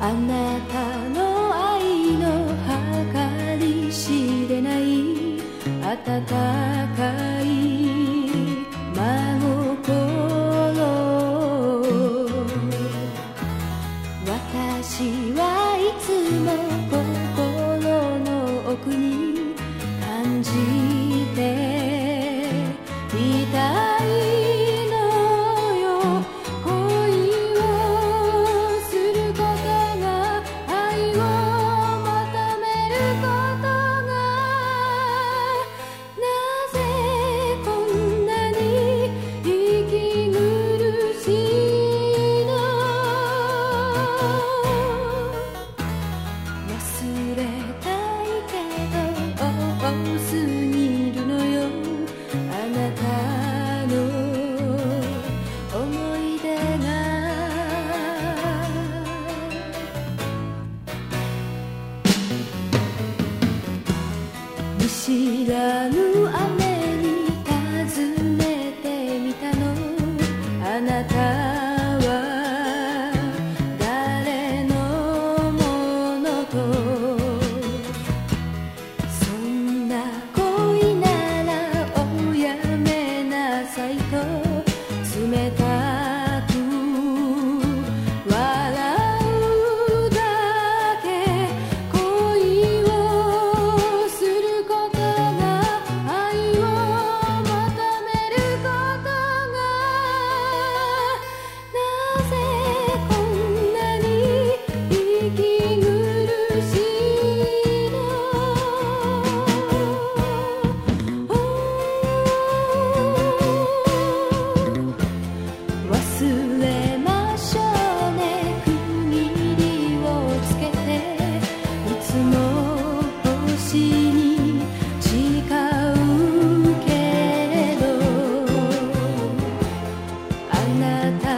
あなたの愛の計り知れない温かい真心、私はいつも心の奥に感じていたいのよ。恋をすることが愛を求めることが、なぜこんなに息苦しいの。忘れたいけど多すぎるのよ、あなたの思い出が。見知らぬ雨に尋ねてみたの、あなたは誰のものと。そんな恋ならおやめなさいと冷たく笑うだけ。恋をすることが愛を求めることが、なぜこんなに息苦しいの。忘れましょうね、区切りをつけて。いつも星に誓うけれど、あなた